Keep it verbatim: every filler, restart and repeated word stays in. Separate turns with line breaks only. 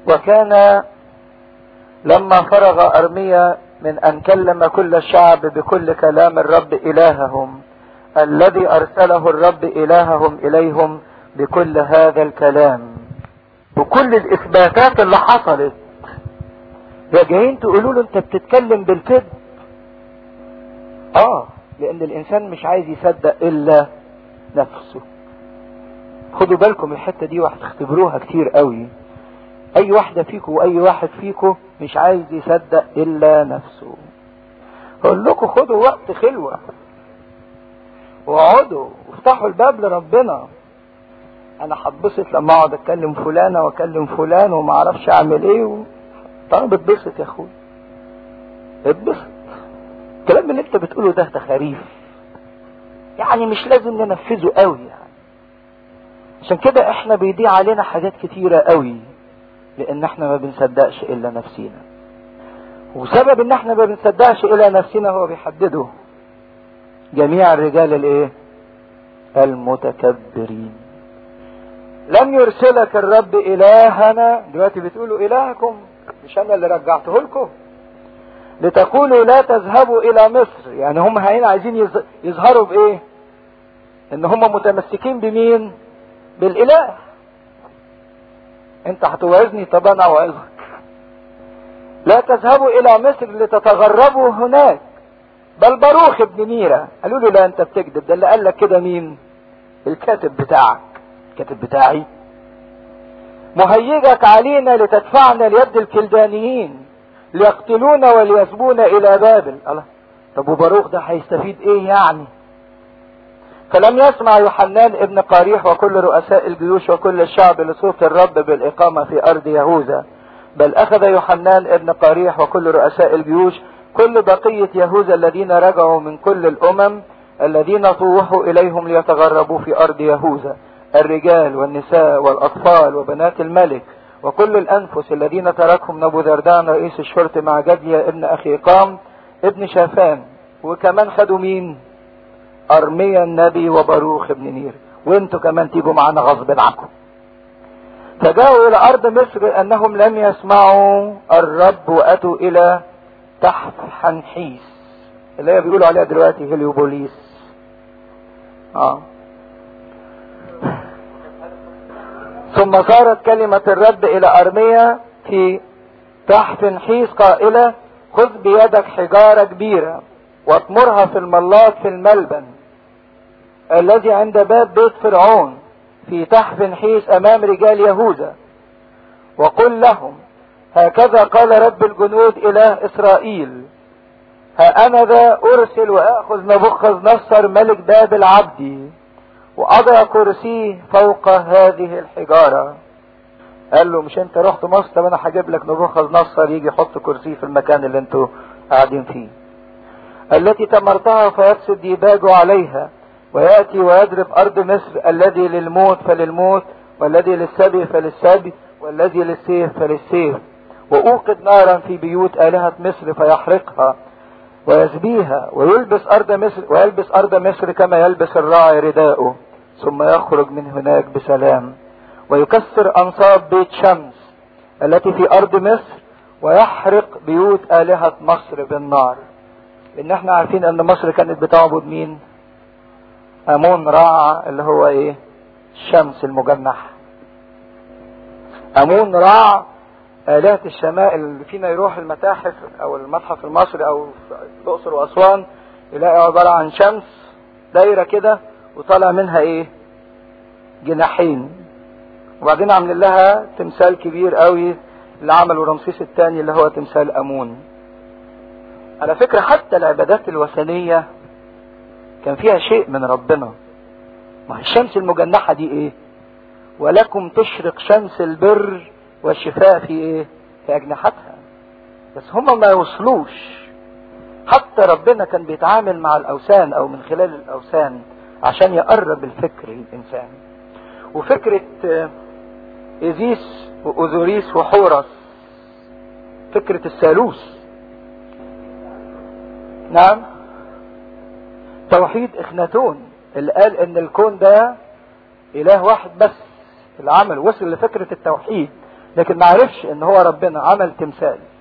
وكان لما فرغ أرميا من أن كلم كل الشعب بكل كلام الرب إلههم الذي أرسله الرب إلههم إليهم بكل هذا الكلام وكل الإثباتات اللي حصلت، يا جايين تقولوا له أنت بتتكلم بالكذب؟ آه، لأن الإنسان مش عايز يصدق إلا نفسه. خدوا بالكم الحتة دي وهتختبروها كتير قوي. أي واحدة فيكم وأي واحد فيكم مش عايز يصدق إلا نفسه. أقول لكم خدوا وقت خلوة واقعدوا وافتحوا الباب لربنا. أنا هتبسط لما أقعد أتكلم فلانة وأكلم فلان وما أعرفش أعمل إيه و... طب اتبسط يا أخوي، اتبسط. الكلام اللي أنت بتقوله ده تخاريف، يعني مش لازم ننفذه قوي يعني. عشان كده احنا بيضيع علينا حاجات كتيرة قوي لان احنا ما بنصدقش الا نفسينا. وسبب ان احنا ما بنصدقش الا نفسنا هو بيحدده جميع الرجال الايه؟ المتكبرين. لم يرسلك الرب الهنا، دلوقتي بتقولوا الهكم، مش انا اللي رجعته لكم، لتقولوا لا تذهبوا الى مصر. يعني هم هنا عايزين يظهروا بايه؟ ان هم متمسكين بمين؟ بالاله. انت هتوعظني، طب انا اوعظك. لا تذهبوا الى مصر لتتغربوا هناك، بل باروخ ابن نيرة. قالوا له لا انت بتكذب، ده اللي قال لك كده مين؟ الكاتب بتاعك. الكاتب بتاعي مهيجك علينا لتدفعنا ليد الكلدانيين ليقتلونا وليسبونا الى بابل. الله، طب وباروخ ده هيستفيد ايه يعني؟ فلم يسمع يوحنان ابن قاريح وكل رؤساء الجيوش وكل الشعب لصوت الرب بالإقامة في أرض يهوذا، بل أخذ يوحنان ابن قاريح وكل رؤساء الجيوش كل بقية يهوذا الذين رجعوا من كل الأمم الذين طوحوا إليهم ليتغربوا في أرض يهوذا، الرجال والنساء والأطفال وبنات الملك وكل الأنفس الذين تركهم نبوذردان رئيس الشرطة مع جديا ابن أخيقام ابن شافان. وكمان خدوا مين؟ أرميا النبي وباروخ ابن نير. وانتوا كمان تيجوا معنا غصب عنكم. فجاءوا الى ارض مصر انهم لم يسمعوا الرب واتوا الى تحت حنحيس اللي هي بيقولوا عليها دلوقتي هليوبوليس. اه ثم صارت كلمة الرب الى ارميا في تحت حنحيس قائلة خذ بيدك حجارة كبيرة واطمرها في الملاط في الملبن الذي عند باب بيت فرعون في تحت حنحيس امام رجال يهوذا، وقل لهم هكذا قال رب الجنود اله اسرائيل، ها انا ذا ارسل واخذ نبوخذ نصر ملك بابل عبدي واضع كرسيه فوق هذه الحجارة. قال له مش انت رحت مصر؟ طب انا هجيب لك نبوخذ نصر يجي يحط كرسيه في المكان اللي انتوا قاعدين فيه، التي تمرتها فيفسد ديباجه عليها ويأتي ويضرب أرض مصر، الذي للموت فللموت والذي للسبي فللسبي والذي للسيف فللسيف، وأوقد نارا في بيوت آلهة مصر فيحرقها ويزبيها ويلبس أرض مصر ويلبس أرض مصر كما يلبس الراعي رداءه، ثم يخرج من هناك بسلام ويكسر أنصاب بيت شمس التي في أرض مصر ويحرق بيوت آلهة مصر بالنار. لأن احنا عارفين أن مصر كانت بتعبد مين؟ امون رع اللي هو ايه؟ الشمس المجنح. امون رع آلهة الشماء. اللي فينا يروح المتاحف او المتحف المصري او الاقصر واسوان يلاقي عبارة عن شمس دايرة كده وطالع منها ايه؟ جناحين، وبعدين عاملين لها تمثال كبير قوي اللي عمله رمسيس الثاني اللي هو تمثال امون. على فكرة حتى العبادات الوثنية كان فيها شيء من ربنا. ما الشمس المجنحة دي ايه؟ ولكم تشرق شمس البر والشفاء في ايه؟ في اجنحتها. بس هم ما يوصلوش. حتى ربنا كان بيتعامل مع الاوثان او من خلال الاوثان عشان يقرب الفكر للانسان. وفكرة ايزيس واوزوريس وحورس، فكرة الثالوث. نعم، توحيد اخناتون اللي قال ان الكون ده اله واحد بس. العمل وصل لفكرة التوحيد لكن ما عرفش ان هو ربنا، عمل تمثال.